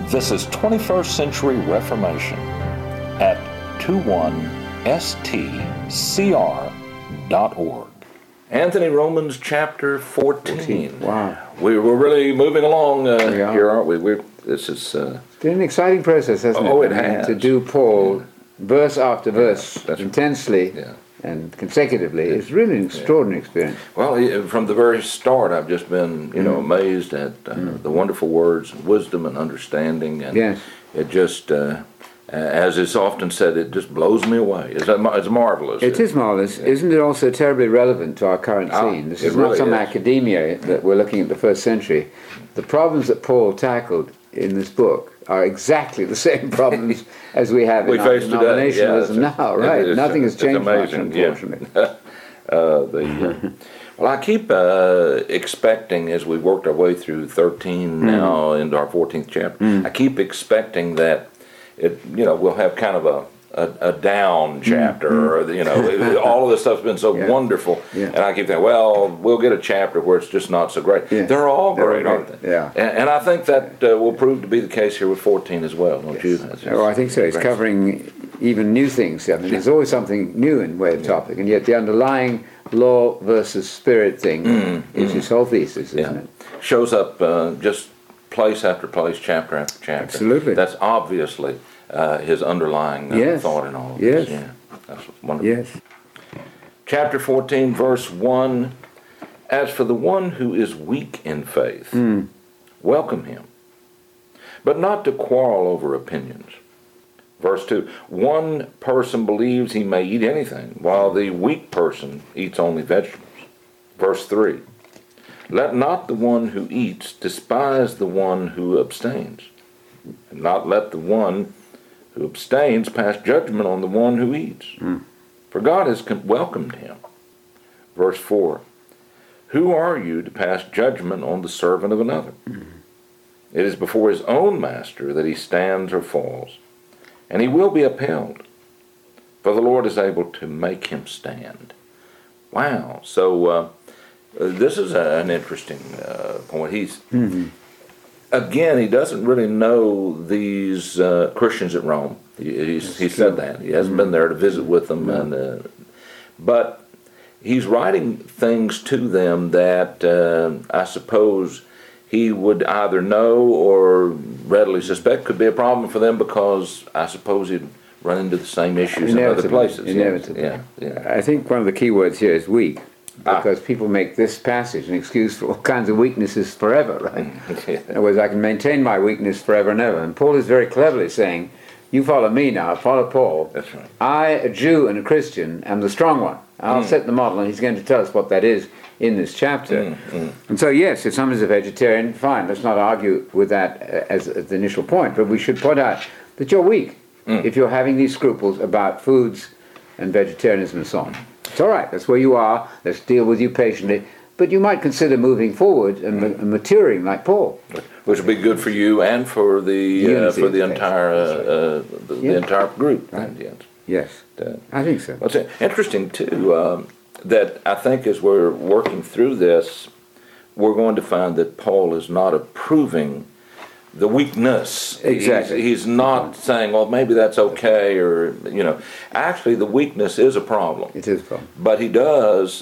This is 21st Century Reformation at 21stcr.org. Anthony, Romans chapter 14. Wow. We're really moving along here, aren't we? This is... It's been an exciting process, hasn't it? Oh, it has. To do Paul verse after verse that's intensely and consecutively is really an extraordinary experience. Well, from the very start, I've just been, amazed at the wonderful words and wisdom and understanding. And it just, as is often said, it just blows me away. It's marvelous. It is marvelous. Yeah. Isn't it also terribly relevant to our current scene? This is not really some academia that we're looking at the first century. The problems that Paul tackled in this book are exactly the same problems as we have in our denominationalism now, right? Nothing has changed much, unfortunately. Well, I keep expecting, as we worked our way through 13 now into our 14th chapter, I keep expecting that we'll have kind of a down chapter, or all of this stuff's been so wonderful, and I keep thinking, well, we'll get a chapter where it's just not so great. They're all great, aren't they? Yeah. And I think that will prove to be the case here with 14 as well, don't you? I think so. It's covering even new things. I mean, there's always something new in way of topic, and yet the underlying law versus spirit thing is his whole thesis, isn't it? Shows up just place after place, chapter after chapter. Absolutely. That's obviously his underlying thought in all of this. Yeah, that's wonderful. Yes. Chapter 14, verse 1, as for the one who is weak in faith, welcome him, but not to quarrel over opinions. Verse 2, one person believes he may eat anything, while the weak person eats only vegetables. Verse 3, let not the one who eats despise the one who abstains, and not let the one who abstains pass judgment on the one who eats, for God has welcomed him. Verse 4, who are you to pass judgment on the servant of another? It is before his own master that he stands or falls, and he will be upheld, for the Lord is able to make him stand. Wow. So this is an interesting point. He's again, he doesn't really know these Christians at Rome. He said that. He hasn't been there to visit with them. But he's writing things to them that I suppose he would either know or readily suspect could be a problem for them, because I suppose he'd run into the same issues in other places. Inevitably. Yeah. I think one of the key words here is weak. Because people make this passage an excuse for all kinds of weaknesses forever, right? In other words, I can maintain my weakness forever and ever. And Paul is very cleverly saying, you follow me now, follow Paul. That's right. I, a Jew and a Christian, am the strong one. I'll set the model, and he's going to tell us what that is in this chapter. And so, yes, if someone's a vegetarian, fine, let's not argue with that as the initial point, but we should point out that you're weak if you're having these scruples about foods and vegetarianism and so on. It's all right, that's where you are, let's deal with you patiently, but you might consider moving forward and maturing like Paul. Which would be good for you and for the entire the entire group. Right. Yes, I think so. Well, it's interesting, too, that I think as we're working through this, we're going to find that Paul is not approving the weakness. Exactly. He's not saying, well, maybe that's okay, or, Actually, the weakness is a problem. It is a problem. But he does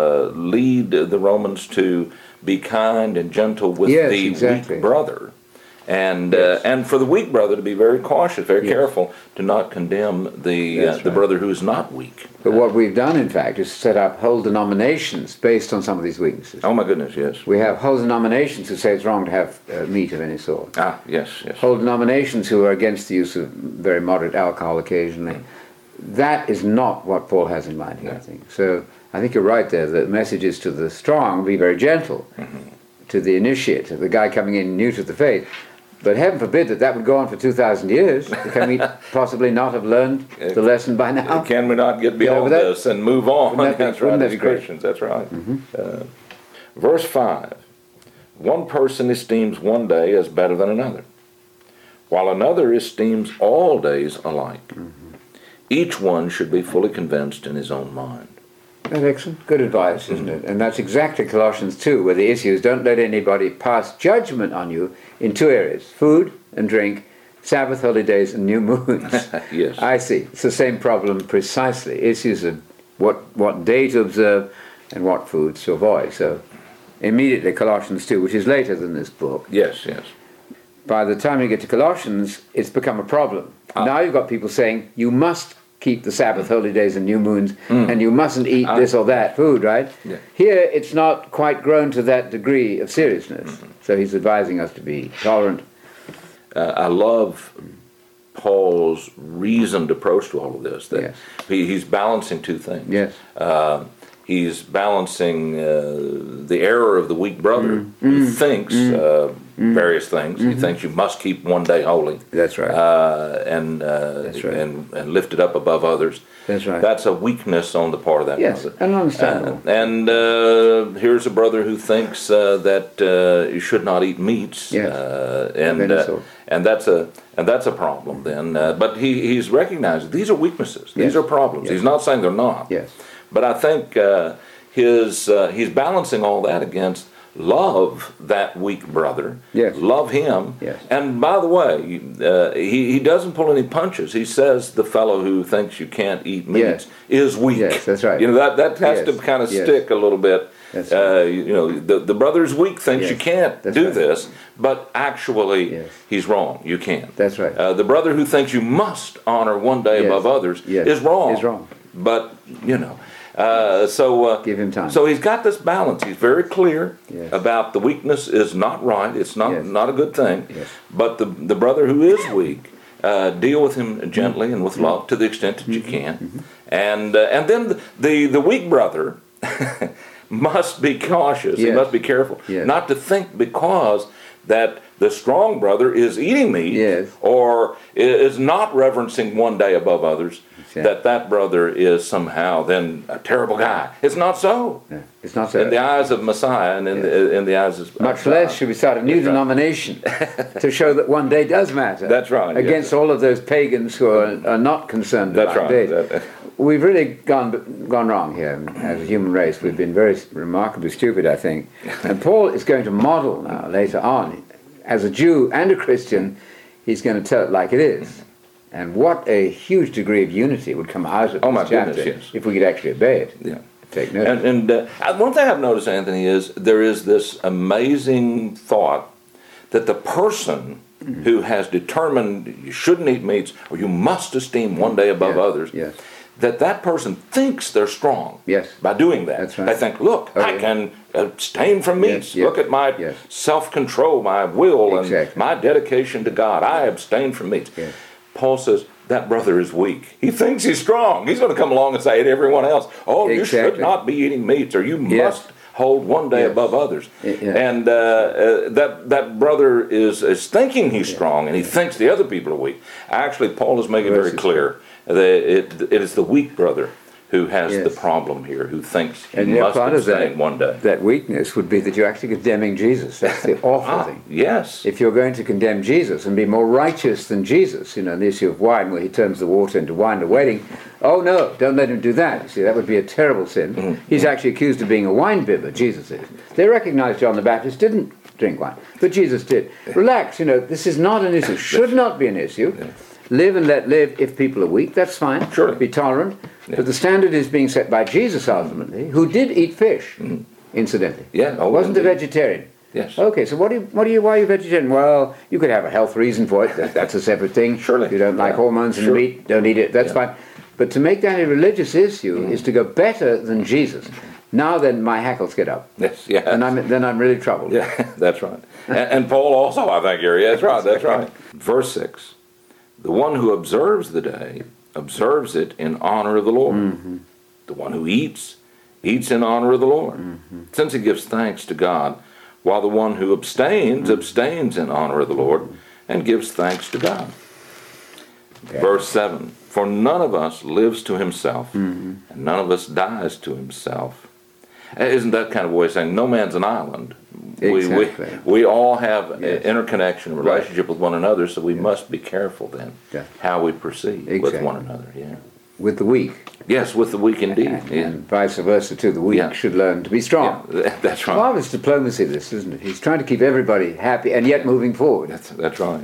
lead the Romans to be kind and gentle with the weak brother. And for the weak brother to be very cautious, very careful to not condemn the brother who is not weak. But what we've done, in fact, is set up whole denominations based on some of these weaknesses. Oh, my goodness, yes. We have whole denominations who say it's wrong to have meat of any sort. Yes. Whole denominations who are against the use of very moderate alcohol occasionally. That is not what Paul has in mind here, I think. So I think you're right there. The message is to the strong, be very gentle. To the initiate, to the guy coming in new to the faith. But heaven forbid that would go on for 2,000 years. Can we possibly not have learned the lesson by now? Can we not get beyond this and move on? That's right, as Christians, that's right. Verse 5, one person esteems one day as better than another, while another esteems all days alike. Each one should be fully convinced in his own mind. That's excellent. Good advice, isn't it? And that's exactly Colossians 2, where the issue is don't let anybody pass judgment on you in two areas, food and drink, Sabbath holidays and new moons. Yes. I see. It's the same problem precisely. Issues of what day to observe and what foods to avoid. So immediately Colossians 2, which is later than this book. Yes, yes. By the time you get to Colossians, it's become a problem. Now you've got people saying, you must keep the Sabbath holidays and new moons, and you mustn't eat this or that food, right? Yeah. Here, it's not quite grown to that degree of seriousness. So he's advising us to be tolerant. I love Paul's reasoned approach to all of this. That Yes. he's balancing two things. Yes. He's balancing the error of the weak brother who thinks various things. He thinks you must keep one day holy. That's right. And That's right. and lift it up above others. That's right. That's a weakness on the part of that Yes, brother. and understandable. And here's a brother who thinks that you should not eat meats. Yes. And that's a problem then. But he's recognizing these are weaknesses. These Yes. are problems. Yes. He's not saying they're not. Yes. But I think he's balancing all that against love that weak brother. Yes. Love him. Yes. And by the way, he doesn't pull any punches. He says the fellow who thinks you can't eat meat Yes. is weak. Yes, that's right. You know, that has to Yes. kind of Yes. stick a little bit. That's right. You know, the brother's weak, thinks Yes. you can't That's do right. this, but actually Yes. he's wrong. You can't. That's right. The brother who thinks you must honor one day Yes. above others Yes. is wrong. Is wrong. But, you know, Give him time. So he's got this balance. He's very clear Yes. about the weakness is not right. It's not Yes. not a good thing. Yes. But the brother who is weak, deal with him gently and with love to the extent that you can. And then the weak brother must be cautious. He Yes. must be careful Yes. not to think because that the strong brother is eating meat Yes. or is not reverencing one day above others, Exactly. that brother is somehow then a terrible guy. It's not so. Yeah. It's not so. In the eyes of Messiah and in the eyes of Much less should we start a new That's right. denomination to show that one day does matter. That's right, yes. Against all of those pagans who are not concerned That's about right. days. We've really gone wrong here as a human race. We've been very remarkably stupid, I think. And Paul is going to model now, later on, as a Jew and a Christian, he's going to tell it like it is. And what a huge degree of unity would come out of Oh, my this chapter goodness, yes. if we could actually obey it. Yeah. Take note. And one thing I've noticed, Anthony, is there is this amazing thought that the person who has determined you shouldn't eat meats or you must esteem one day above Yes, others, yes. that person thinks they're strong Yes. by doing that. That's right. They think, look, I Okay. can abstain from meats. yes, Look at my yes. self-control, my will, Exactly. and my dedication to God. I abstain from meats. Yes. Paul says, that brother is weak. He thinks he's strong. He's going to come along and say to everyone else, oh, you should Exactly. not be eating meats, or you Yes. must hold one day Yes. above others. Yeah. And that brother is thinking he's strong, and he thinks the other people are weak. Actually, Paul is making it very Yes. clear that it is the weak brother who has Yes. the problem here, who thinks he And yet must part of abstain one day. that weakness would be that you're actually condemning Jesus. That's the awful thing. Yes. If you're going to condemn Jesus and be more righteous than Jesus, the issue of wine where he turns the water into wine at a wedding, oh no, don't let him do that. You see, that would be a terrible sin. He's actually accused of being a wine bibber, Jesus is. They recognize John the Baptist didn't drink wine, but Jesus did. Relax, this is not an issue, should not be an issue. Live and let live. If people are weak, that's fine. Surely. Be tolerant. But the standard is being set by Jesus ultimately, who did eat fish, incidentally. Yeah, oh, Wasn't a indeed. vegetarian. Yes. Okay, so why are you vegetarian? Well, you could have a health reason for it. That's a separate thing. Surely. If you don't like Yeah. hormones in Sure. the meat, don't eat it. That's Yeah. fine. But to make that a religious issue is to go better than Jesus. Now then, my hackles get up. Yes. Yeah. And I'm really troubled. Yeah, that's right. And Paul also, I think, here. Yeah, that's right. Verse 6. The one who observes the day, observes it in honor of the Lord. The one who eats, eats in honor of the Lord, since he gives thanks to God, while the one who abstains, abstains in honor of the Lord, and gives thanks to God. Okay. Verse 7. For none of us lives to himself, and none of us dies to himself. Isn't that kind of a way of saying no man's an island? Exactly. We all have Yes. interconnection, relationship with one another, so we must be careful then Yeah. how we proceed with Exactly. one another. Yeah. with the weak. Yes, with the weak indeed. And vice versa too. The weak should learn to be strong. Yeah, that's right. Marvelous diplomacy, this, isn't it? He's trying to keep everybody happy and yet moving forward. That's right.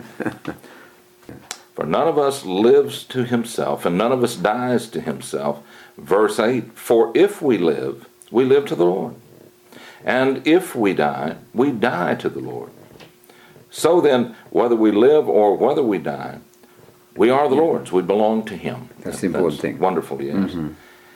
For none of us lives to himself, and none of us dies to himself. Verse 8, for if we live to the Lord. And if we die to the Lord. So then, whether we live or whether we die, we are the Lord's. We belong to him. That's the important thing. Wonderful, yes. Mm-hmm.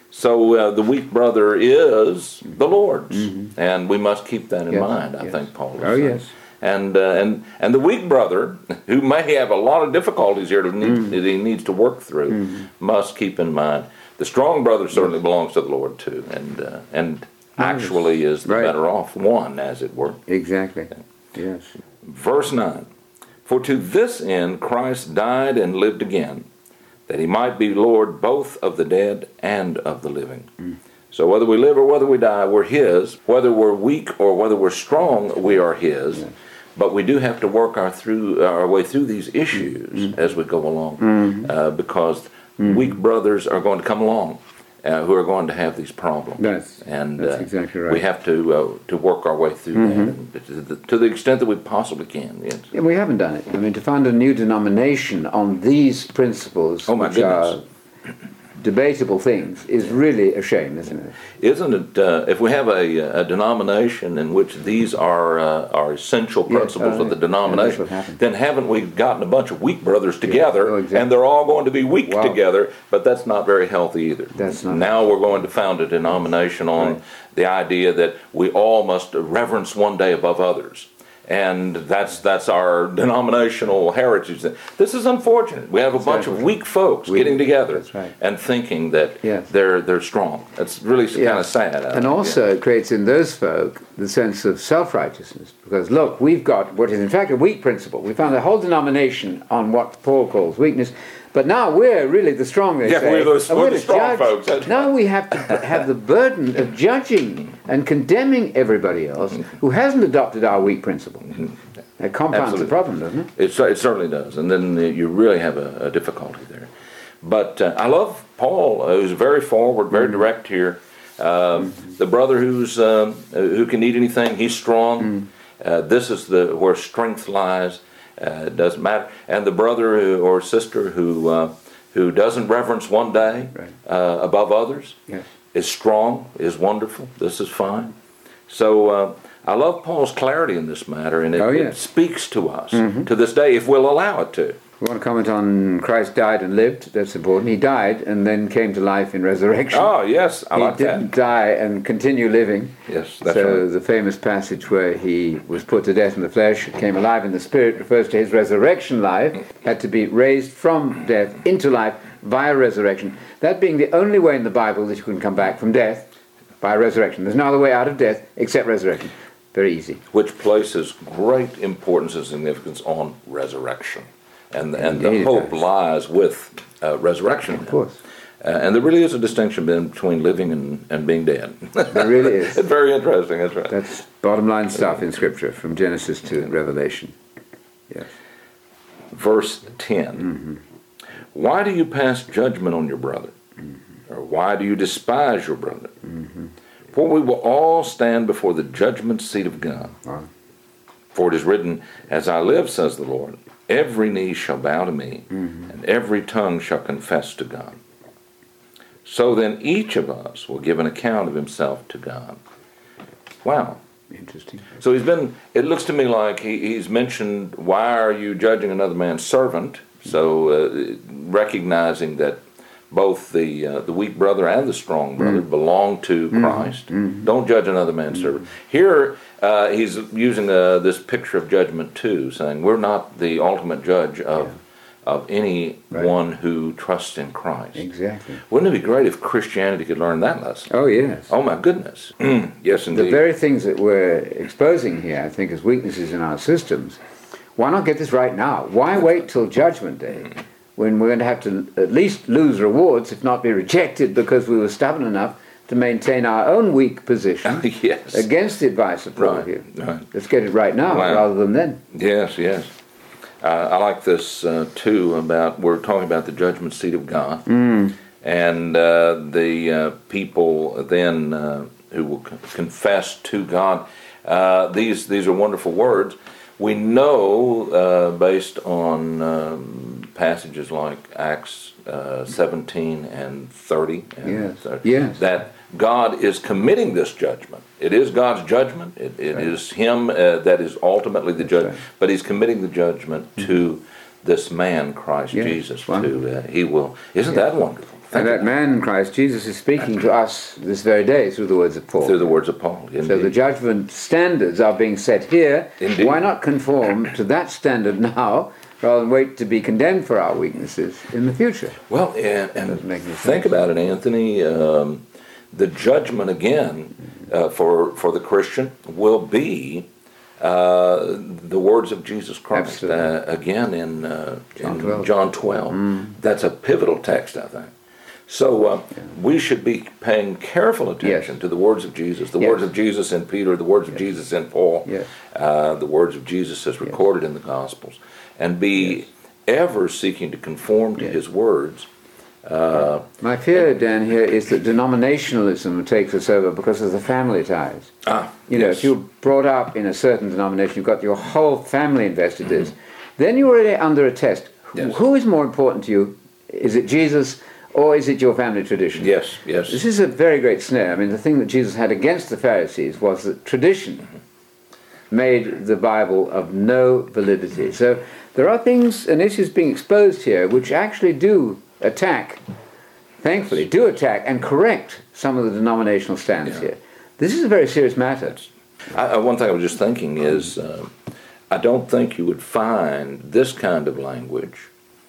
So the weak brother is the Lord's. Mm-hmm. And we must keep that in mind, I think Paul is saying. Yes. And the weak brother, who may have a lot of difficulties here that he needs to work through, must keep in mind the strong brother certainly belongs to the Lord too, and actually is the better off one, as it were. Exactly. Yes. Verse 9, for to this end Christ died and lived again, that he might be Lord both of the dead and of the living. So whether we live or whether we die, we're his. Whether we're weak or whether we're strong, we are his. Yes. But we do have to work our way through these issues as we go along, because weak brothers are going to come along who are going to have these problems. That's exactly right. We have to work our way through that to the extent that we possibly can. Yes. Yeah, we haven't done it. I mean, to found a new denomination on these principles, which are debatable things, is really a shame, isn't it? Isn't it? If we have a denomination in which these are essential principles of the denomination, then haven't we gotten a bunch of weak brothers together, and they're all going to be weak together? But that's not very healthy either. That's not. Now we're going to found a denomination on the idea that we all must reverence one day above others. And that's our denominational heritage. This is unfortunate. We have a bunch of weak folks getting together and thinking that they're strong. That's really kind of sad. And also it creates in those folk the sense of self-righteousness. Because look, we've got what is in fact a weak principle. We found a whole denomination on what Paul calls weakness. But now we're really the strong, they say. We're the strong folks. Now we have to have the burden of judging and condemning everybody else who hasn't adopted our weak principle. That compounds the problem, doesn't it? It certainly does. And then you really have a difficulty there. But I love Paul, who's very forward, very direct here. The brother who can eat anything, he's strong. This is where strength lies. It doesn't matter. And the brother or sister who doesn't reverence one day above others is strong, is wonderful. This is fine. So I love Paul's clarity in this matter, and it speaks to us to this day, if we'll allow it to. We want to comment on Christ died and lived. That's important. He died and then came to life in resurrection. Oh, yes, I like that. He didn't die and continue living. Yes, that's so right. The famous passage where he was put to death in the flesh, came alive in the spirit, refers to his resurrection life, had to be raised from death into life via resurrection. That being the only way in the Bible that you can come back from death, by resurrection. There's no other way out of death except resurrection. Very easy. Which places great importance and significance on resurrection. And the hope lies with resurrection. Of course. And there really is a distinction between living and being dead. There really is. It's very interesting, that's right. That's bottom line stuff in Scripture, from Genesis to Revelation. Yes. Verse 10. Why do you pass judgment on your brother? Or why do you despise your brother? For we will all stand before the judgment seat of God. For it is written, as I live, says the Lord, every knee shall bow to me, and every tongue shall confess to God. So then each of us will give an account of himself to God. Wow. Interesting. So it looks to me like he's mentioned, why are you judging another man's servant? So recognizing that both the weak brother and the strong brother belong to Christ. Don't judge another man's servant. Here he's using this picture of judgment too, saying we're not the ultimate judge of anyone who trusts in Christ. Exactly. Wouldn't it be great if Christianity could learn that lesson? Oh, yes. Oh, my goodness. Yes, indeed. The very things that we're exposing here, I think, as weaknesses in our systems, why not get this right now? Why wait till Judgment Day, when we're going to have to at least lose rewards, if not be rejected, because we were stubborn enough to maintain our own weak position against the advice of Paul here. Right. Let's get it right now rather than then. Yes, yes. I like this too, we're talking about the judgment seat of God. And the people then who will confess to God. These are wonderful words. We know, based on passages like Acts 17 and 30, and 30 that God is committing this judgment. It is God's judgment. It is Him that is ultimately the judge. But He's committing the judgment to this man, Christ Jesus. He will. Isn't that wonderful? And that man, Christ Jesus, is speaking to us this very day through the words of Paul. Through the words of Paul, indeed. So the judgment standards are being set here. Indeed. Why not conform to that standard now, rather than wait to be condemned for our weaknesses in the future? Well, and think about it, Anthony. The judgment, again, for the Christian will be the words of Jesus Christ. Again in John 12. That's a pivotal text, I think. So we should be paying careful attention to the words of Jesus, the words of Jesus in Peter, the words of Jesus in Paul, the words of Jesus as recorded in the Gospels, and be ever seeking to conform to His words. My fear, Dan, here is that denominationalism takes us over because of the family ties. You know, if you're brought up in a certain denomination, you've got your whole family invested in this, then you're already under a test. Who is more important to you? Is it Jesus or is it your family tradition? Yes. This is a very great snare. I mean, the thing that Jesus had against the Pharisees was that tradition made the Bible of no validity. So there are things and issues being exposed here which actually do attack, thankfully, do attack and correct some of the denominational stands here. This is a very serious matter. One thing I was just thinking is, I don't think you would find this kind of language,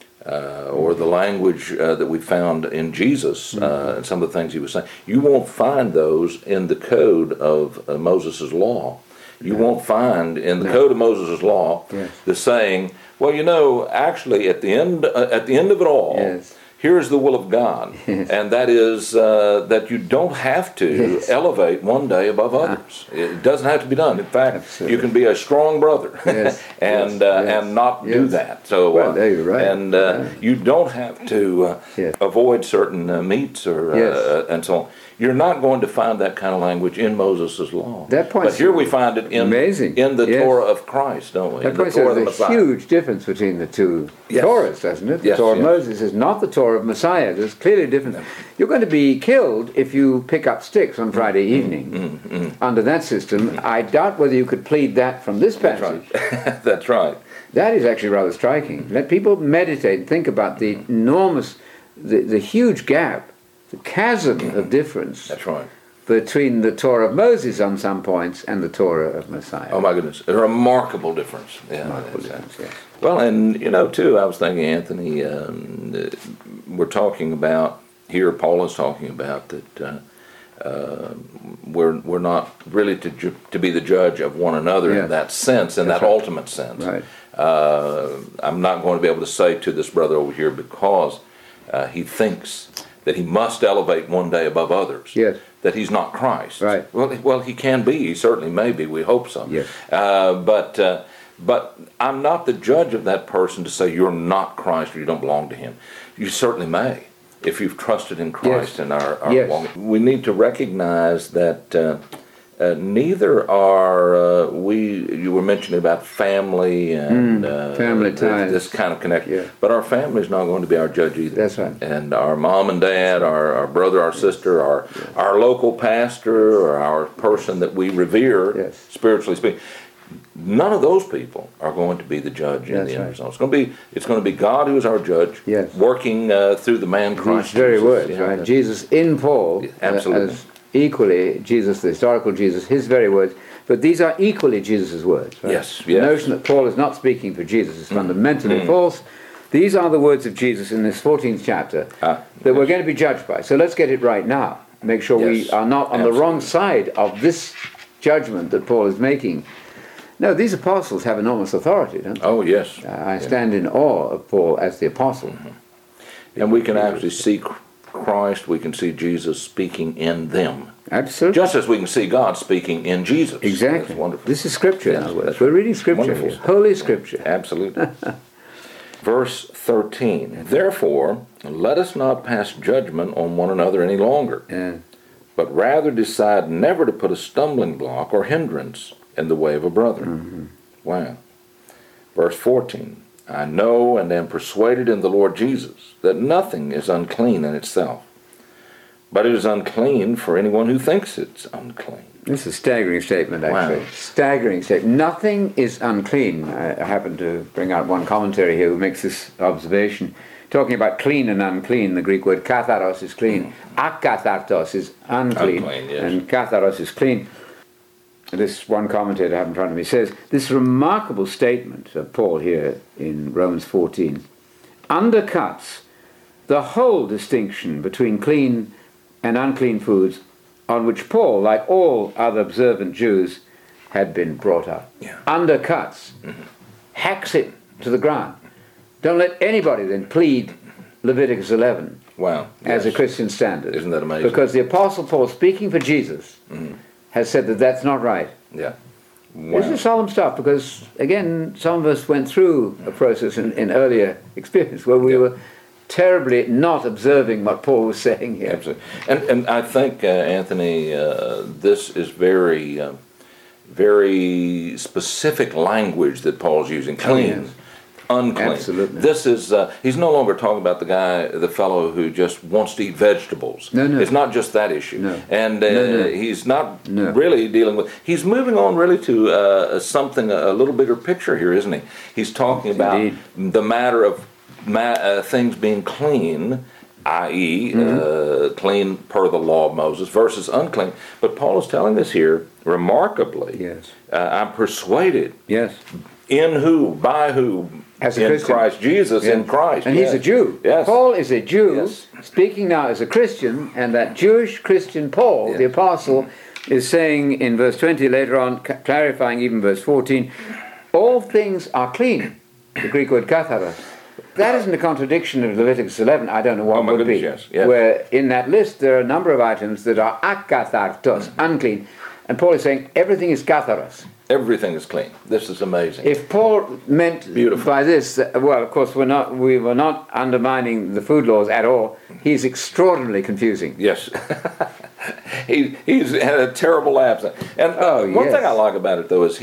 or the language that we found in Jesus, and some of the things He was saying. You won't find those in the code of Moses' law. You won't find in the code of Moses' law the saying, well, you know, actually at the end of it all, here's the will of God, and that is that you don't have to elevate one day above others. It doesn't have to be done. In fact, you can be a strong brother and not do that. So, there you're right. And you don't have to avoid certain meats or and so on. You're not going to find that kind of language in Moses' law. But here we find it in the Torah of Christ, don't we? That points out there's a huge difference between the two Torahs, doesn't it? The Torah of Moses is not the Torah of Messiah. There's clearly a difference. You're going to be killed if you pick up sticks on Friday evening. Under that system, I doubt whether you could plead that from this passage. That's right. That is actually rather striking. Let people meditate and think about the enormous, the huge gap, the chasm of difference between the Torah of Moses on some points and the Torah of Messiah. Oh my goodness, a remarkable difference. Remarkable difference, yes. Well, and you know, too, I was thinking, Anthony, we're talking about, here Paul is talking about that we're not really to be the judge of one another in that sense, in that ultimate sense. Right. I'm not going to be able to say to this brother over here because he thinks that he must elevate one day above others. That he's not Christ. Right. Well, he can be. He certainly may be. We hope so. Yes. But I'm not the judge of that person to say you're not Christ or you don't belong to Him. You certainly may, if you've trusted in Christ and are walk. We need to recognize that neither are we. You were mentioning about family and family ties. This kind of connection. But our family is not going to be our judge either. That's right. And our mom and dad, our brother, our sister, our local pastor, or our person that we revere, spiritually speaking. None of those people are going to be the judge in the end result. It's going to be God who is our judge, working through the man Christ. These very words, right? Jesus in Paul, absolutely. As equally Jesus, the historical Jesus, his very words. But these are equally Jesus' words. Right? The notion that Paul is not speaking for Jesus is fundamentally false. These are the words of Jesus in this 14th chapter that we're going to be judged by. So let's get it right now. Make sure we are not on the wrong side of this judgment that Paul is making. No, these apostles have enormous authority, don't they? Oh, yes. I stand in awe of Paul as the apostle. And we can actually see Christ, we can see Jesus speaking in them. Absolutely. Just as we can see God speaking in Jesus. Exactly. That's wonderful. This is Scripture, in other words. We're reading Scripture here. Holy Scripture. Absolutely. Verse 13, therefore, let us not pass judgment on one another any longer, but rather decide never to put a stumbling block or hindrance in the way of a brother. Wow. Verse 14, I know and am persuaded in the Lord Jesus that nothing is unclean in itself, but it is unclean for anyone who thinks it's unclean. This is a staggering statement, actually. Wow. Staggering statement. Nothing is unclean. I happen to bring out one commentary here who makes this observation. Talking about clean and unclean, the Greek word katharos is clean. Akathartos is unclean, yes. and katharos is clean. This one commentator I have in front of me says, this remarkable statement of Paul here in Romans 14 undercuts the whole distinction between clean and unclean foods on which Paul, like all other observant Jews, had been brought up. Yeah. Undercuts, hacks it to the ground. Don't let anybody then plead Leviticus 11 as a Christian standard. Isn't that amazing? Because the Apostle Paul, speaking for Jesus, has said that that's not right. Yeah. Wow. This is solemn stuff because, again, some of us went through a process in earlier experience where we were terribly not observing what Paul was saying here. Absolutely. And I think, Anthony, this is very, very specific language that Paul's using. Clean. Yes. Unclean. Absolutely. This is, he's no longer talking about the fellow who just wants to eat vegetables. No. It's not just that issue. No. And No. he's not really dealing with, he's moving on really to something, a little bigger picture here, isn't he? He's talking about the matter of things being clean, i.e., clean per the law of Moses, versus unclean. But Paul is telling us here, remarkably, I'm persuaded. Yes. In who? By who? As a in Christian. Christ Jesus, in Christ. And he's a Jew. Yes. Paul is a Jew, Yes. speaking now as a Christian, and that Jewish Christian Paul, the apostle, is saying in verse 20, later on, clarifying even verse 14, all things are clean. The Greek word katharos. That isn't a contradiction of Leviticus 11. I don't know what would be. Yes. Where in that list there are a number of items that are akathartos, unclean. And Paul is saying everything is katharos. Everything is clean. This is amazing. If Paul meant by this, well, of course, we were not undermining the food laws at all. He's extraordinarily confusing. Yes. He's had a terrible lapse. And one thing I like about it, though, is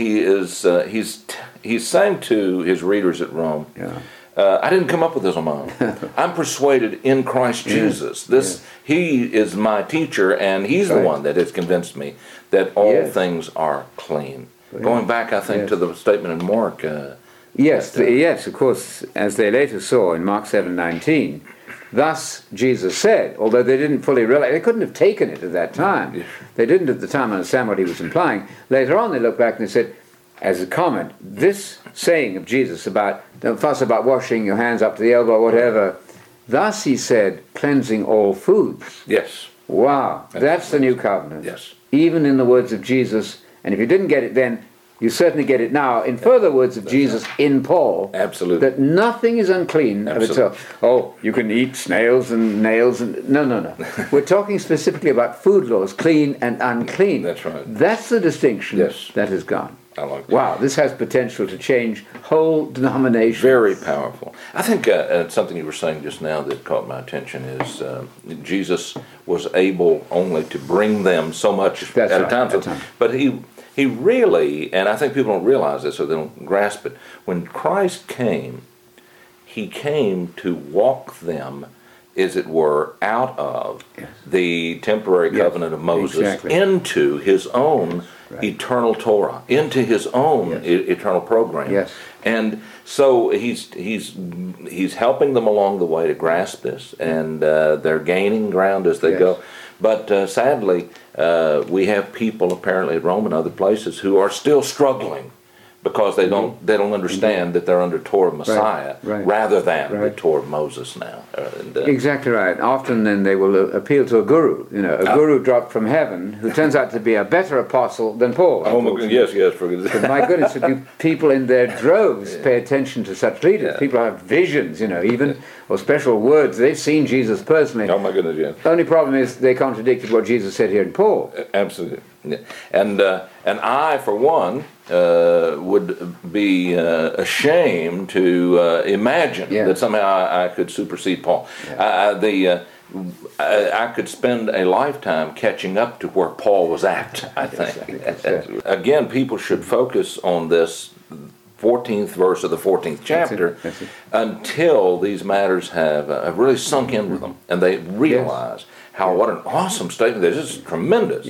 he's saying to his readers at Rome, I didn't come up with this on my own. I'm persuaded in Christ Jesus. He is my teacher, and he's the one that has convinced me that all things are clean. Going back, I think, to the statement in Mark. Yes, of course, as they later saw in Mark 7:19, thus Jesus said, although they didn't fully realize, they couldn't have taken it at that time. They didn't at the time understand what he was implying. Later on, they looked back and they said, as a comment, this saying of Jesus about, don't fuss about washing your hands up to the elbow or whatever, thus he said, cleansing all foods. Yes. Wow, that's the new covenant. Yes. Even in the words of Jesus, and if you didn't get it then, you certainly get it now, in further words of Jesus in Paul. Absolutely. That nothing is unclean of itself. Oh, you can eat snails and nails and... No. We're talking specifically about food laws, clean and unclean. That's right. That's the distinction that has gone. I like that. Wow, this has potential to change whole denominations. Very powerful. I think something you were saying just now that caught my attention is Jesus was able only to bring them so much at a time. But he really, and I think people don't realize this or they don't grasp it, when Christ came, he came to walk them, as it were, out of the temporary covenant of Moses into his own eternal Torah, into his own eternal program. Yes. And so he's helping them along the way to grasp this, and they're gaining ground as they go. But sadly, we have people apparently at Rome and other places who are still struggling because they don't understand that they're under Torah of Messiah rather than the Torah of Moses now. Exactly right. Often then they will appeal to a guru, a guru dropped from heaven who turns out to be a better apostle than Paul. Oh my goodness, yes. My goodness, people in their droves pay attention to such leaders. People have visions, even, or special words. They've seen Jesus personally. Oh my goodness, yes. The only problem is they contradicted what Jesus said here in Paul. Absolutely. And I, for one, would be ashamed to imagine that somehow I could supersede Paul. I could spend a lifetime catching up to where Paul was at, I think. Again, people should focus on this 14th verse of the 14th chapter until these matters have really sunk in with them, and they realize what an awesome statement. This is tremendous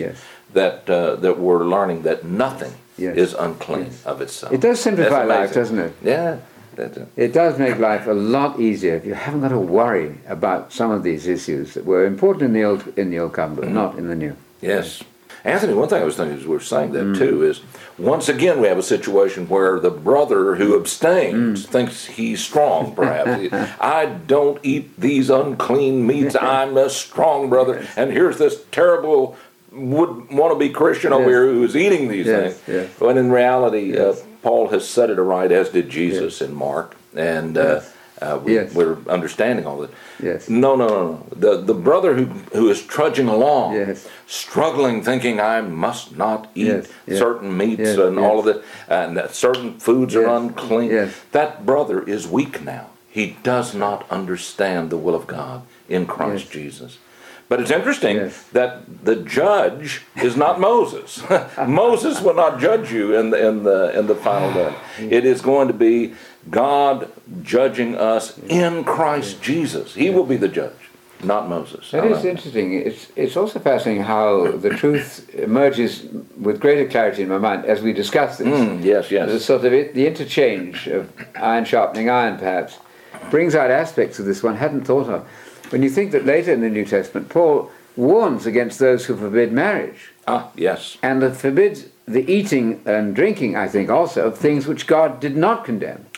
that we're learning that nothing is unclean of itself. It does simplify life, doesn't it? Yeah. It does make life a lot easier if you haven't got to worry about some of these issues that were important in the old covenant, but not in the new. Yes. Anthony, one thing I was thinking as we were saying that too is, once again we have a situation where the brother who abstains thinks he's strong, perhaps. I don't eat these unclean meats, I'm a strong brother, and here's this terrible would-want-to-be Christian over here who's eating these things. When in reality, Paul has said it aright, as did Jesus in Mark, and we're understanding all that. No. The brother who is trudging along, struggling, thinking I must not eat certain meats and all of it, and that certain foods are unclean. That brother is weak now. He does not understand the will of God in Christ Jesus. But it's interesting that the judge is not Moses. Moses will not judge you in the final day. It is going to be God judging us in Christ Jesus. He will be the judge, not Moses. That is interesting. It's also fascinating how the truth emerges with greater clarity in my mind as we discuss this. Yes. The sort of the interchange of iron sharpening iron, perhaps, brings out aspects of this one hadn't thought of. When you think that later in the New Testament, Paul warns against those who forbid marriage. And that forbids the eating and drinking, I think, also, of things which God did not condemn.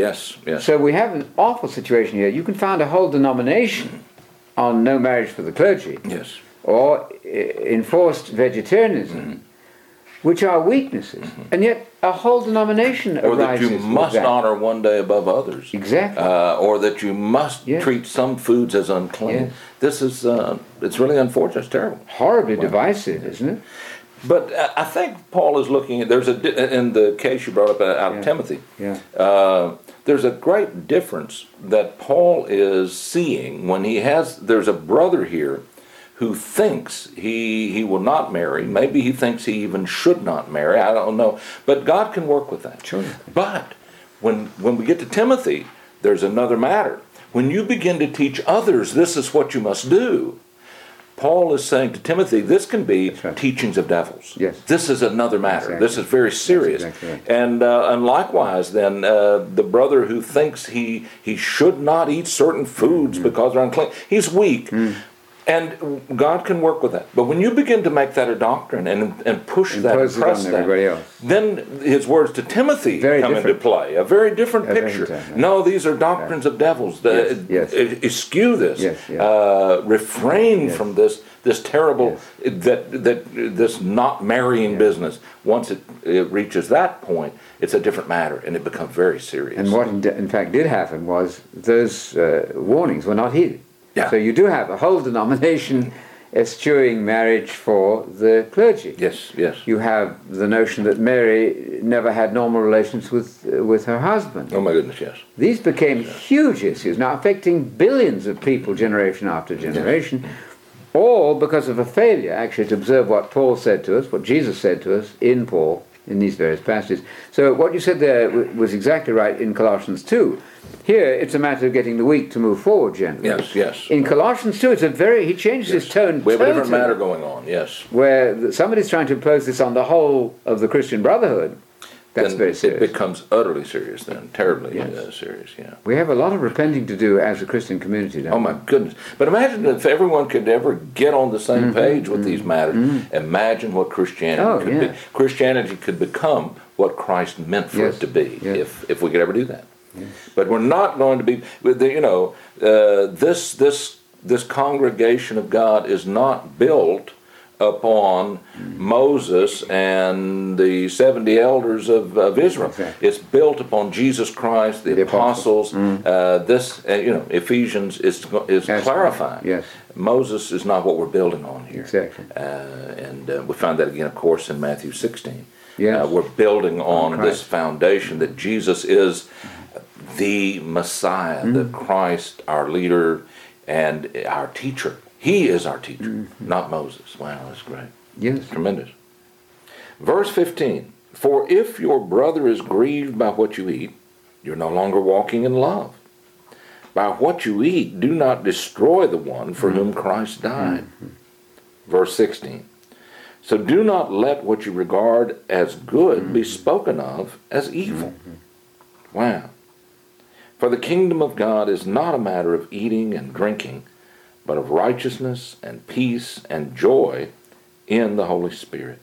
So we have an awful situation here. You can found a whole denomination on no marriage for the clergy. Or enforced vegetarianism, which are weaknesses. And yet a whole denomination arises. Or that you must honor one day above others. Exactly. Or that you must treat some foods as unclean. This is, it's really unfortunate. It's terrible. Horribly divisive, isn't it? But I think Paul is looking at, in the case you brought up out of Timothy, there's a great difference that Paul is seeing when there's a brother here who thinks he will not marry. Maybe he thinks he even should not marry. I don't know. But God can work with that. But when we get to Timothy, there's another matter. When you begin to teach others, this is what you must do. Paul is saying to Timothy, this can be teachings of devils. This is another matter. This is very serious. And likewise, then, the brother who thinks he should not eat certain foods because they're unclean, he's weak. And God can work with that. But when you begin to make that a doctrine and push that and press that, then his words to Timothy come into play. A very different picture. No, these are doctrines of devils. Eschew this. Refrain from this terrible, this not marrying business. Once it reaches that point, it's a different matter, and it becomes very serious. And what in fact did happen was those warnings were not heeded. So you do have a whole denomination eschewing marriage for the clergy. You have the notion that Mary never had normal relations with her husband. Oh my goodness, These became huge issues, now affecting billions of people generation after generation, all because of a failure actually to observe what Paul said to us, what Jesus said to us in Paul, in these various passages. So what you said there was exactly right in Colossians 2. Here, it's a matter of getting the weak to move forward, generally. In Colossians 2, he changes his tone. We have a different matter going on, where somebody's trying to impose this on the whole of the Christian brotherhood. That's very serious. It becomes utterly serious then, terribly serious, We have a lot of repenting to do as a Christian community now. Oh my goodness. But imagine if everyone could ever get on the same page with these matters. Imagine what Christianity could be. Christianity could become what Christ meant for it to be, if we could ever do that. But we're not going to be, this congregation of God is not built upon Moses and the 70 elders of Israel. Exactly. It's built upon Jesus Christ, the apostles. Ephesians is clarifying. Yes. Moses is not what we're building on here. Exactly. And we find that again, of course, in Matthew 16. Yes. We're building on Christ. this foundation that Jesus is the Messiah, the Christ, our leader and our teacher. He is our teacher, not Moses. Wow, that's great. Yes. Tremendous. Verse 15, for if your brother is grieved by what you eat, you're no longer walking in love. By what you eat, do not destroy the one for whom Christ died. Verse 16, so do not let what you regard as good be spoken of as evil. Wow. For the kingdom of God is not a matter of eating and drinking, but of righteousness and peace and joy in the Holy Spirit.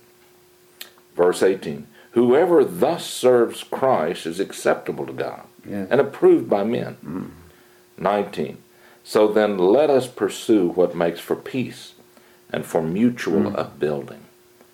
Verse 18, whoever thus serves Christ is acceptable to God and approved by men. 19, so then let us pursue what makes for peace and for mutual upbuilding.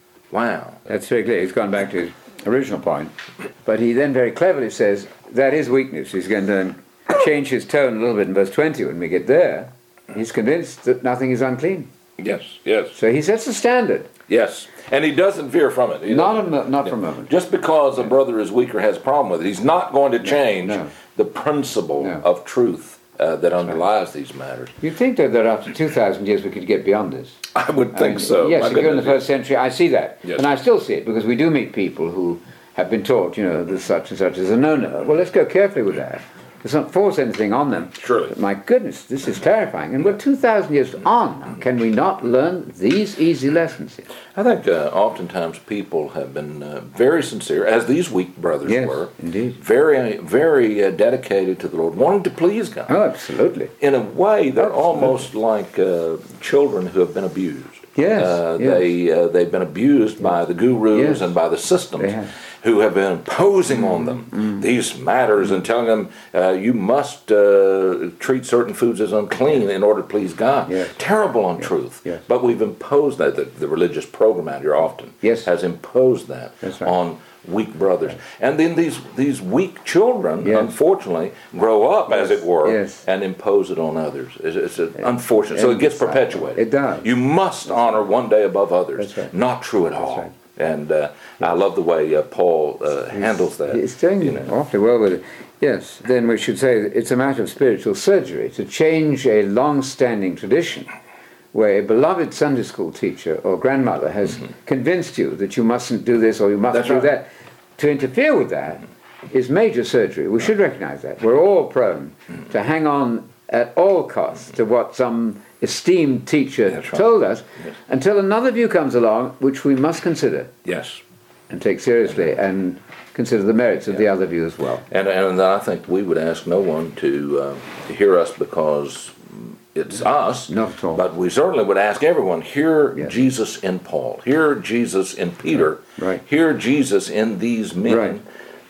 Wow. That's very clear. He's gone back to his original point. But he then very cleverly says that is weakness. He's going to change his tone a little bit in verse 20 when we get there. He's convinced that nothing is unclean. Yes, yes. So he sets a standard. Yes. And he doesn't veer from it. Not for a moment. Just because a brother is weak or has a problem with it, he's not going to change No. the principle of truth that underlies these matters. You'd think that after 2,000 years we could get beyond this. I would think so. Yes, if you're in the first century, I see that. Yes. And I still see it, because we do meet people who have been taught, that such and such is a no-no. Well, let's go carefully with that. Let's not force anything on them. Surely. But my goodness, this is clarifying. And we're 2,000 years on now. Can we not learn these easy lessons here? I think oftentimes people have been very sincere, as these weak brothers were. Indeed. Very, very dedicated to the Lord, wanting to please God. Oh, absolutely. In a way, they're almost like children who have been abused. Yes. They've been abused by the gurus and by the systems who have been imposing on them these matters and telling them you must treat certain foods as unclean in order to please God. Yes. Terrible untruth. Yes. But we've imposed that. The religious program out here often has imposed that on weak brothers. And then these weak children, unfortunately, grow up, as it were, and impose it on others. It's unfortunate. So it gets perpetuated. It does. You must honor one day above others. That's right. Not true at all. right. And I love the way Paul handles that. He's doing awfully well with it. Yes. Then we should say that it's a matter of spiritual surgery to change a long-standing tradition where a beloved Sunday school teacher or grandmother has convinced you that you mustn't do this or you mustn't do that. To interfere with that is major surgery. We should recognize that. We're all prone to hang on at all costs to what some esteemed teacher told us until another view comes along which we must consider. Yes. And take seriously and consider the merits of the other view as well. And I think we would ask no one to hear us because it's us. Not at all. But we certainly would ask everyone, hear Jesus in Paul. Hear Jesus in Peter. Right. Hear Jesus in these men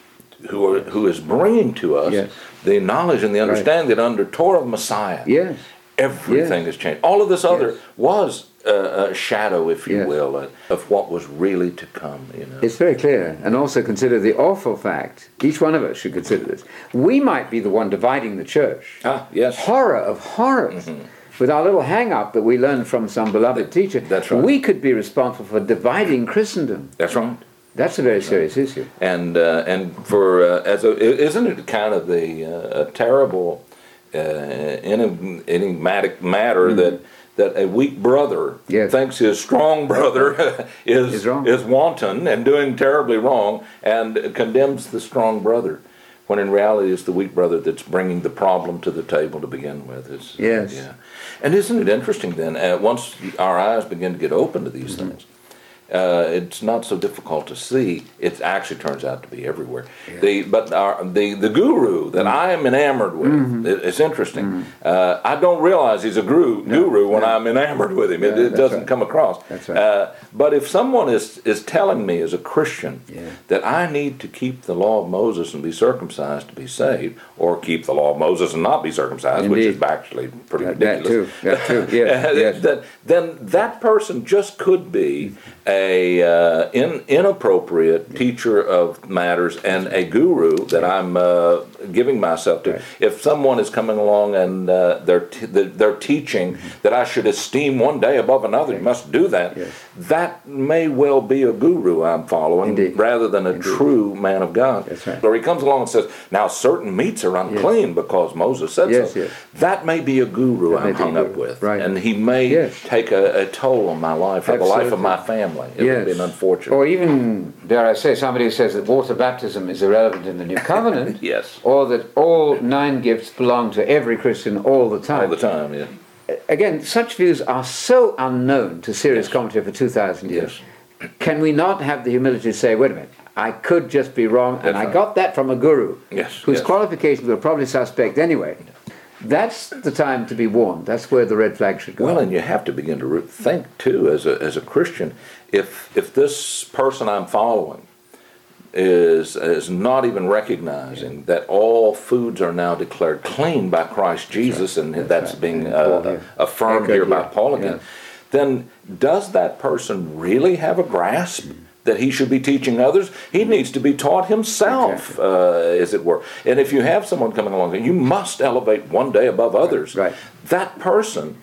who is bringing to us the knowledge and the understanding that under Torah of Messiah, everything has changed. All of this other was a shadow, if you will, of what was really to come. It's very clear. And also consider the awful fact, each one of us should consider this, we might be the one dividing the church. Horror of horrors. With our little hang-up that we learned from some beloved teacher, we could be responsible for dividing Christendom. That's right. That's a very serious issue. And for isn't it kind of the terrible enigmatic matter that a weak brother thinks his strong brother is wanton and doing terribly wrong and condemns the strong brother, when in reality it's the weak brother that's bringing the problem to the table to begin with. And isn't it interesting then, once our eyes begin to get open to these things, it's not so difficult to see. It actually turns out to be everywhere. Yeah. The guru that I am enamored with, it's interesting. I don't realize he's a guru when I'm enamored with him. It doesn't come across. That's right. But if someone is telling me as a Christian that I need to keep the law of Moses and be circumcised to be saved, or keep the law of Moses and not be circumcised, Indeed. which is actually pretty ridiculous. That too. Yes. Then that person just could be a inappropriate teacher of matters and a guru that I'm giving myself to. Right. If someone is coming along and they're teaching that I should esteem one day above another, you must do that. Yes. That may well be a guru I'm following, rather than a true man of God. That's right. Or he comes along and says, now certain meats are unclean because Moses said so. Yes. That may be a guru I'm hung up with. Right. And he may take a toll on my life or the life of my family. It would be an unfortunate. Or even, dare I say, somebody who says that water baptism is irrelevant in the New Covenant. Yes. Or that all 9 gifts belong to every Christian all the time. All the time, yeah. Again, such views are so unknown to serious commentary for 2,000 years. Yes. Can we not have the humility to say, wait a minute, I could just be wrong, and I got that from a guru, whose qualifications were probably suspect anyway. That's the time to be warned. That's where the red flag should go. Well, and you have to begin to think, too, as a Christian, if this person I'm following is not even recognizing that all foods are now declared clean by Christ Jesus, and that's being affirmed here by Paul again, then does that person really have a grasp that he should be teaching others? He needs to be taught himself, as it were. And if you have someone coming along and you must elevate one day above others, that person,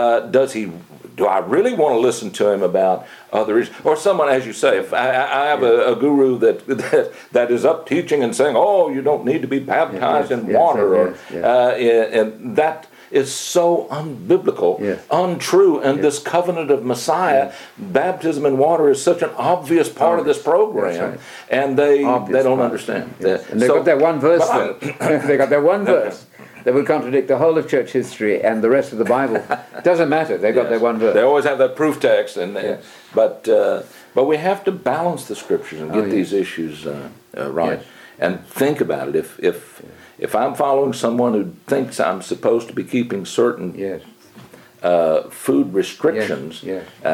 do I really want to listen to him about other issues? Or someone, as you say, if I have a guru that is up teaching and saying, oh, you don't need to be baptized in water, and that is so unbiblical, untrue, and this covenant of Messiah, baptism in water is such an obvious part of this program, and they don't understand. And they've got that one verse, they got that one verse that would contradict the whole of church history and the rest of the Bible. Doesn't matter, they've got that one verse. They always have that proof text, but we have to balance the scriptures and get these issues right. And think about it. If I'm following someone who thinks I'm supposed to be keeping certain food restrictions,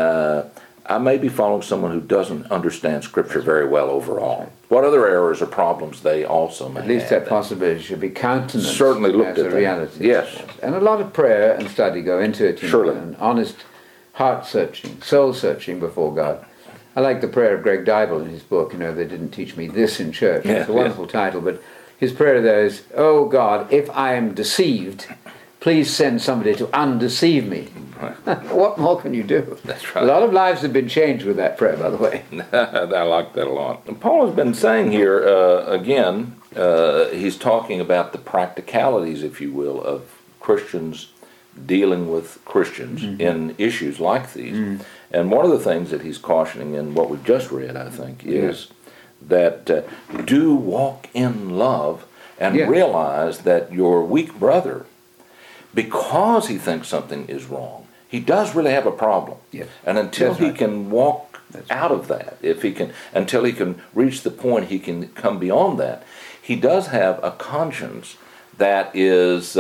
I may be following someone who doesn't understand Scripture very well overall. What other errors or problems they also may have? At least that possibility should be countenanced. Certainly looked as at a reality. Yes. And a lot of prayer and study go into it. Surely. And honest heart-searching, soul-searching before God. I like the prayer of Greg Dybel in his book, They Didn't Teach Me This in Church. It's a wonderful title, but his prayer there is, oh God, if I am deceived, please send somebody to undeceive me. What more can you do? That's right. A lot of lives have been changed with that prayer, by the way. I like that a lot. And Paul has been saying here, again, he's talking about the practicalities, if you will, of Christians dealing with Christians in issues like these. And one of the things that he's cautioning in what we've just read, I think, is that do walk in love and realize that your weak brother, because he thinks something is wrong, he does really have a problem. Yes. And until he can walk out of that, until he can reach the point he can come beyond that, he does have a conscience that is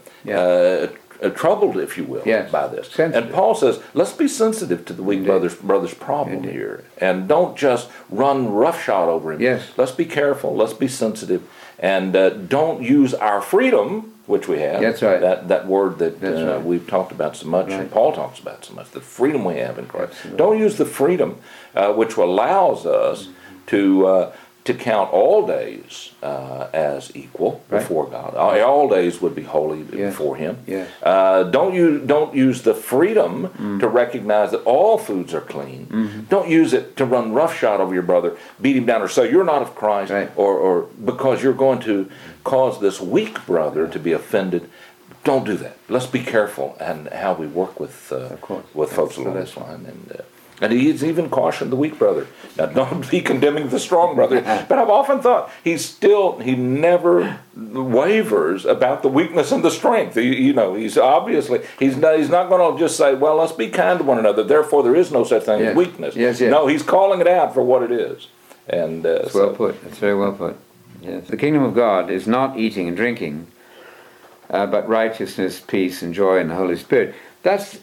troubled, if you will, by this. Sensitive. And Paul says, let's be sensitive to the weak brother's problem here, and don't just run roughshod over him. Yes. Let's be careful. Let's be sensitive, and don't use our freedom, which we have. That's right. That word that we've talked about so much, and Paul talks about so much, the freedom we have in Christ. Absolutely. Don't use the freedom which allows us to count all days as equal before God. All days would be holy before Him. Yes. Don't use the freedom to recognize that all foods are clean. Don't use it to run roughshod over your brother, beat him down, or say you're not of Christ, or because you're going to cause this weak brother to be offended. Don't do that. Let's be careful and how we work with folks along this line. And he's even cautioned the weak brother. Now, don't be condemning the strong brother. But I've often thought he never wavers about the weakness and the strength. He's obviously, he's not going to just say, well, let's be kind to one another, therefore there is no such thing as weakness. Yes. No, he's calling it out for what it is. And it's well put. It's very well put. Yes. The kingdom of God is not eating and drinking, but righteousness, peace, and joy in the Holy Spirit. That's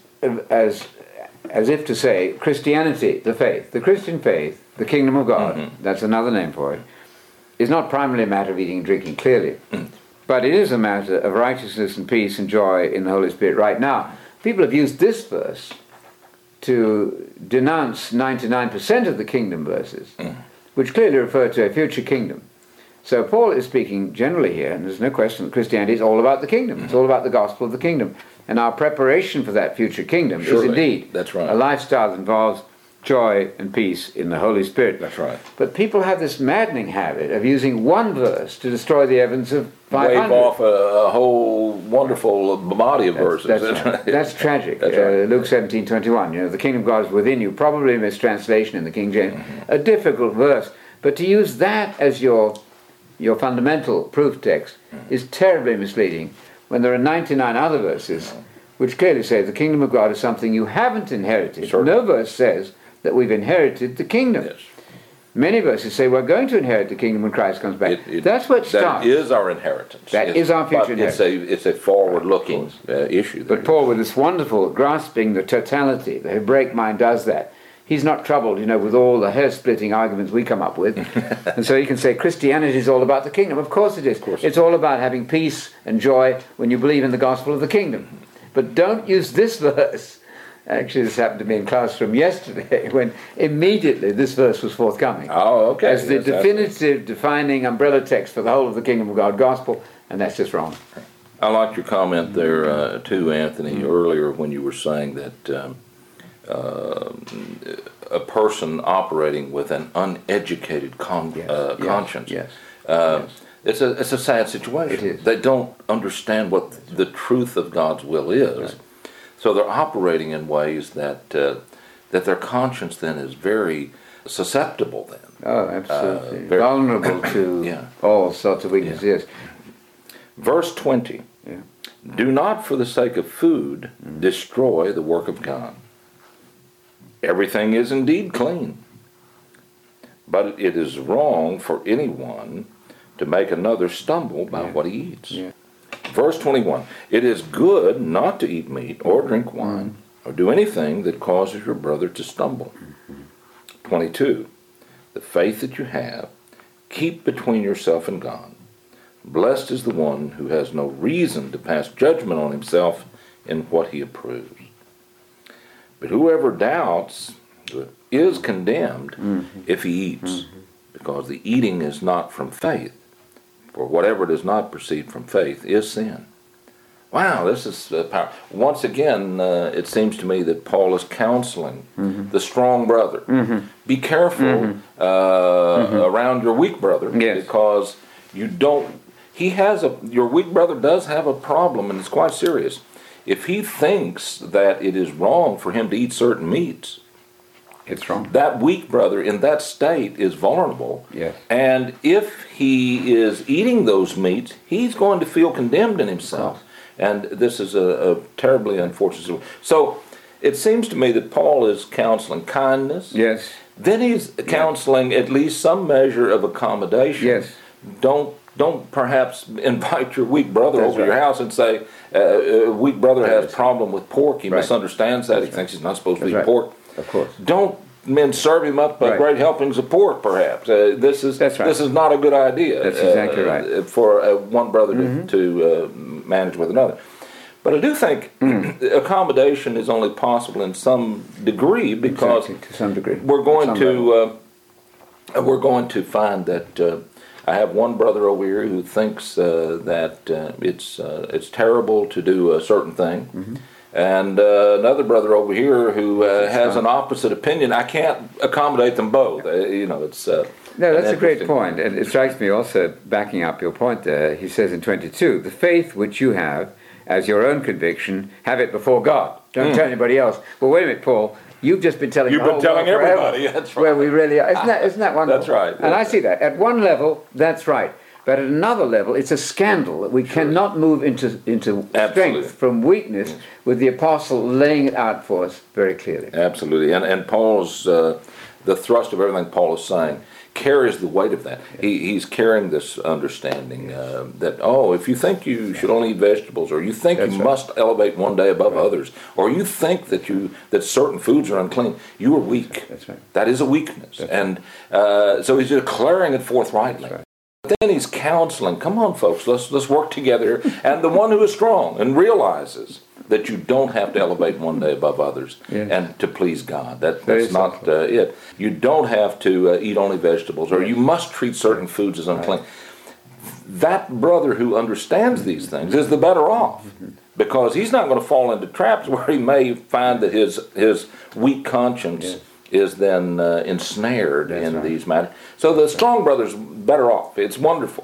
as if to say, Christianity, the faith, the Christian faith, the kingdom of God, that's another name for it, is not primarily a matter of eating and drinking, clearly. But it is a matter of righteousness and peace and joy in the Holy Spirit. Right now, people have used this verse to denounce 99% of the kingdom verses, which clearly refer to a future kingdom. So Paul is speaking generally here, and there's no question that Christianity is all about the kingdom. It's all about the gospel of the kingdom. And our preparation for that future kingdom is indeed a lifestyle that involves joy and peace in the Holy Spirit. That's right. But people have this maddening habit of using one verse to destroy the evidence of 500. Wave off a whole wonderful body of verses. That's tragic. That's right. Luke 17:21, the kingdom of God is within you, probably a mistranslation in the King James, a difficult verse. But to use that as your fundamental proof text is terribly misleading when there are 99 other verses which clearly say the kingdom of God is something you haven't inherited. Certainly. No verse says that we've inherited the kingdom. Yes. Many verses say we're going to inherit the kingdom when Christ comes back. That's what starts. That is our inheritance. That is our future inheritance. It's a forward-looking issue. But Paul, with this wonderful grasping the totality, the Hebraic mind does that. He's not troubled, with all the hair-splitting arguments we come up with. And so he can say Christianity is all about the kingdom. Of course it is. It's all about having peace and joy when you believe in the gospel of the kingdom. But don't use this verse. Actually, this happened to me in classroom yesterday when immediately this verse was forthcoming. Oh, okay. As the definitive, defining umbrella text for the whole of the kingdom of God gospel, and that's just wrong. I liked your comment there, too, Anthony, earlier when you were saying that a person operating with an uneducated conscience. Yes. It's a sad situation. It is. They don't understand what the truth of God's will is. Right. So they're operating in ways that their conscience then is very susceptible then. Oh, absolutely. Vulnerable to all sorts of weaknesses. Yes. Verse 20. Yeah. Do not for the sake of food destroy the work of God. Everything is indeed clean, but it is wrong for anyone to make another stumble by what he eats. Yeah. Verse 21, it is good not to eat meat or drink wine or do anything that causes your brother to stumble. 22, the faith that you have, keep between yourself and God. Blessed is the one who has no reason to pass judgment on himself in what he approves. But whoever doubts is condemned if he eats, because the eating is not from faith. For whatever does not proceed from faith is sin. Wow, this is powerful. Once again, it seems to me that Paul is counseling the strong brother. Be careful around your weak brother, because your weak brother does have a problem, and it's quite serious. If he thinks that it is wrong for him to eat certain meats, it's wrong. That weak brother in that state is vulnerable. Yes. And if he is eating those meats, he's going to feel condemned in himself. And this is a terribly unfortunate situation. So it seems to me that Paul is counseling kindness. Yes. Then he's counseling at least some measure of accommodation. Yes. Don't perhaps invite your weak brother over your house and say, a weak brother has a problem with pork. He misunderstands that. He thinks he's not supposed to eat pork. Of course. Don't serve him up great helpings of pork, perhaps. This is not a good idea. That's exactly right. For one brother to manage with another. But I do think accommodation is only possible in some degree, because to some degree we're going to find that I have one brother over here who thinks that it's terrible to do a certain thing. And another brother over here who has an opposite opinion. I can't accommodate them both. It's no, that's a great point. And it strikes me also, backing up your point there, he says in 22, the faith which you have as your own conviction, have it before God. Don't tell anybody else. Well, wait a minute, Paul. You've just been telling You've the been whole telling world forever everybody. That's right. where we really are. Isn't that wonderful? That's right. And I see that. At one level, that's right. But at another level, it's a scandal that we cannot move into strength from weakness with the apostle laying it out for us very clearly. Absolutely. And Paul's, the thrust of everything Paul is saying carries the weight of that. He's carrying this understanding that, if you think you should only eat vegetables, or you think you must elevate one day above others, or you think that certain foods are unclean, you are weak. That's right. That is a weakness. And so he's declaring it forthrightly. Right. But then he's counseling, come on folks, let's work together. And the one who is strong and realizes that you don't have to elevate one day above others and to please God. That's not it. You don't have to eat only vegetables, or you must treat certain foods as unclean. Right. That brother who understands these things is the better off, because he's not going to fall into traps where he may find that his weak conscience is then ensnared in these matters. So the strong brother's better off. It's wonderful.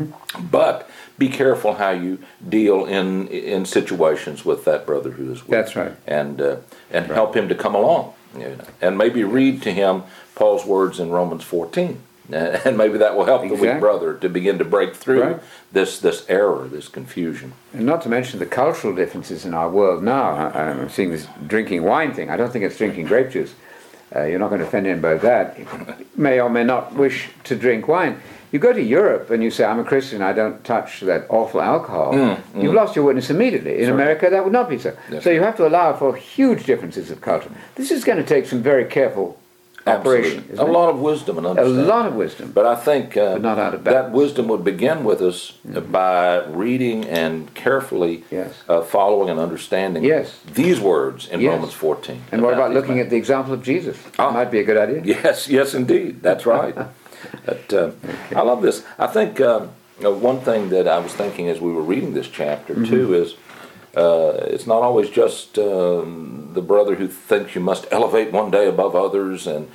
But be careful how you deal in situations with that brother who is weak. That's right. And help him to come along. And maybe read to him Paul's words in Romans 14. And maybe that will help the weak brother to begin to break through this error, this confusion. And not to mention the cultural differences in our world now. I'm seeing this drinking wine thing. I don't think it's drinking grape juice. You're not going to offend anybody by that. You may or may not wish to drink wine. You go to Europe and you say, I'm a Christian, I don't touch that awful alcohol. You've lost your witness immediately. In America, that would not be so. So you have to allow for huge differences of culture. This is going to take some very careful operation. A lot of wisdom and understanding. A lot of wisdom. But I think but not out of that wisdom would begin with us by reading and carefully following and understanding these words in Romans 14. And what about looking at the example of Jesus? That might be a good idea. Yes, indeed. That's right. But, I love this. I think one thing that I was thinking as we were reading this chapter, too, is it's not always just the brother who thinks you must elevate one day above others, and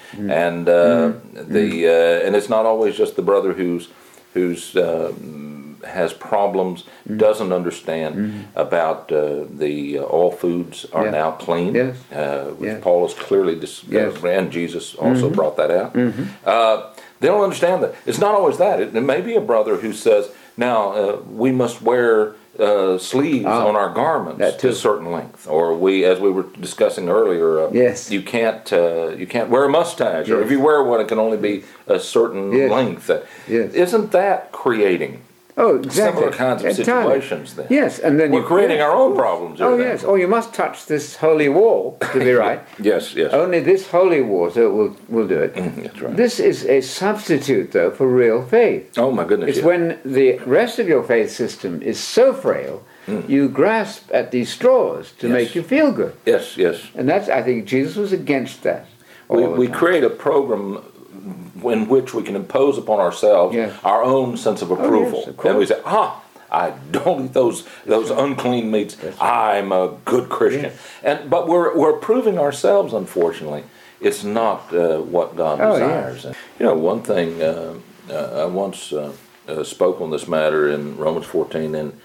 it's not always just the brother who's has problems, doesn't understand about the all foods are now clean. Which Paul has clearly and Jesus also brought that out. They don't understand that. It's not always that. It may be a brother who says, now we must wear sleeves on our garments to a certain length, or as we were discussing earlier, you can't wear a mustache, or if you wear one, it can only be a certain length. Isn't that creating similar kinds of situations? Then and then we're creating our own problems. You must touch this holy wall to be right. Yes. Only this holy water will do it. That's right. This is a substitute, though, for real faith. Oh my goodness! It's when the rest of your faith system is so frail, you grasp at these straws to make you feel good. Yes. And I think Jesus was against that. We create a program in which we can impose upon ourselves our own sense of approval. And we say, I don't eat those unclean meats. I'm a good Christian. But we're proving ourselves, unfortunately. It's not what God desires. One thing, I once spoke on this matter in Romans 14, and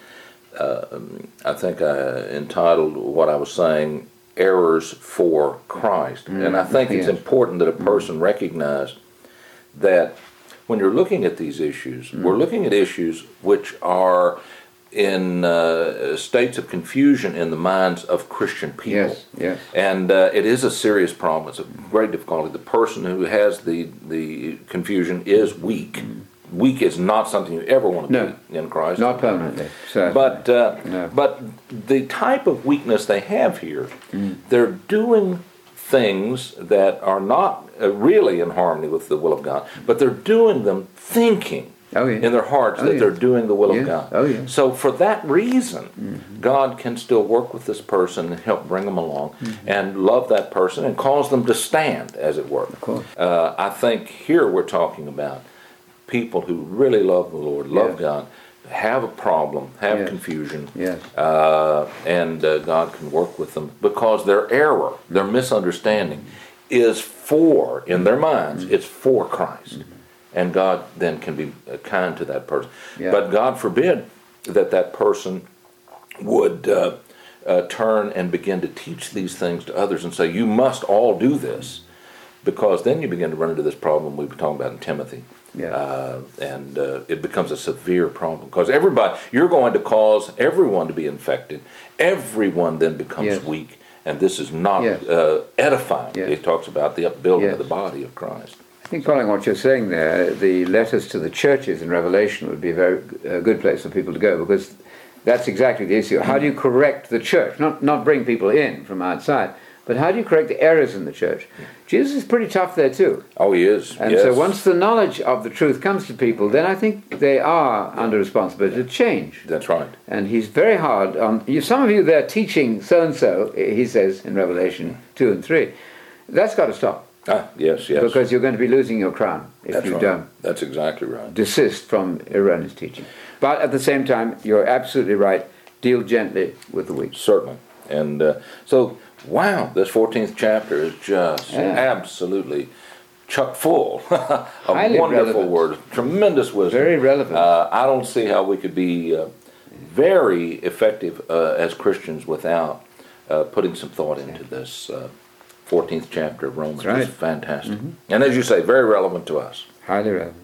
I think I entitled what I was saying, Errors for Christ. And I think it's important that a person recognize that when you're looking at these issues, we're looking at issues which are in states of confusion in the minds of Christian people. And it is a serious problem. It's a great difficulty. The person who has the confusion is weak. Weak is not something you ever want to be in Christ. Not permanently. But the type of weakness they have here, they're doing things that are not really in harmony with the will of God, but they're doing them thinking in their hearts that they're doing the will of God. So for that reason, God can still work with this person and help bring them along and love that person and cause them to stand, as it were. I think here we're talking about people who really love the Lord, love God, have a problem, have confusion, and God can work with them because their error, their misunderstanding is in their minds, it's for Christ. And God then can be kind to that person. But God forbid that person would turn and begin to teach these things to others and say, you must all do this, because then you begin to run into this problem we were talking about in Timothy. Yeah. And it becomes a severe problem, because you're going to cause everyone to be infected. Everyone then becomes Yes. weak, and this is not Yes. edifying. Yes. It talks about the upbuilding of Yes. the body of Christ. I think following what you're saying there, the letters to the churches in Revelation would be a very good place for people to go, because that's exactly the issue. How do you correct the church? Not bring people in from outside, but how do you correct the errors in the church? Jesus is pretty tough there too. Oh, he is. And yes. so once the knowledge of the truth comes to people, then I think they are under responsibility to change. That's right. And he's very hard on you. Some of you there teaching so-and-so, he says in Revelation 2 and 3. That's got to stop. Yes. Because you're going to be losing your crown if That's you right. don't That's exactly right. desist from erroneous teaching. But at the same time, you're absolutely right. Deal gently with the weak. Certainly. And so, wow, this 14th chapter is just absolutely chock full of Highly wonderful relevant. words, tremendous wisdom. Very relevant. I don't see how we could be very effective as Christians without putting some thought into this 14th chapter of Romans. That's right. It's fantastic. And as you say, very relevant to us. Highly relevant.